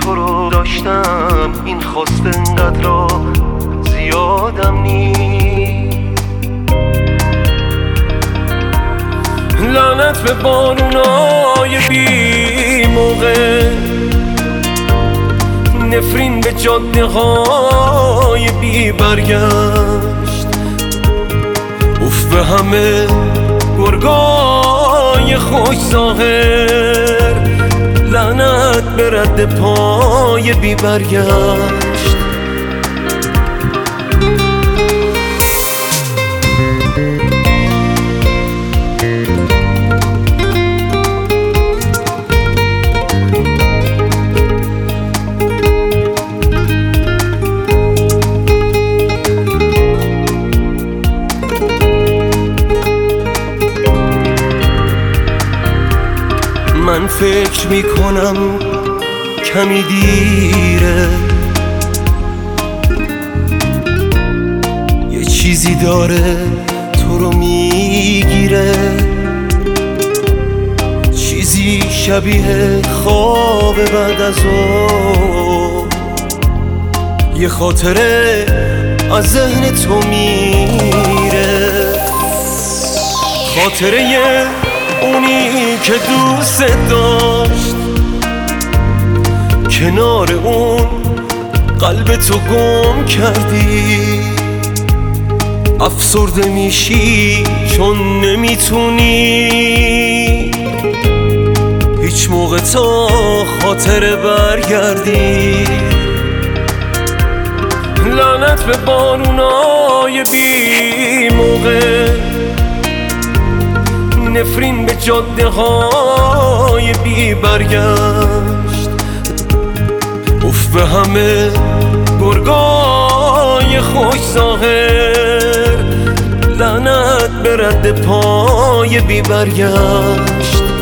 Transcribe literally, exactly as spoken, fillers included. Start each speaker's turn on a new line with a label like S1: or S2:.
S1: تو رو داشتم، این خواست انقدر را زیادم نی. لعنت به بارونای بی موقع، نفرین به جاده های بی برگشت، اوف به همه گرگای خوش ظاهر، لعنت به رد پای بی برگشت. من فکر میکنم کمی دیره، یه چیزی داره تو رو میگیره، چیزی شبیه خواب بعد از او، یه خاطره از ذهن تو میره، خاطره اونی که دوست داشت، کنار اون قلب تو گم کردی، افسرده میشی چون نمیتونی هیچ موقع تا خاطره برگردی. لعنت به بارونای بی موقع، نفرین به جاده های بی برگشت، اوف به همه گرگای خوش ظاهر، لعنت به رد پای بی برگشت.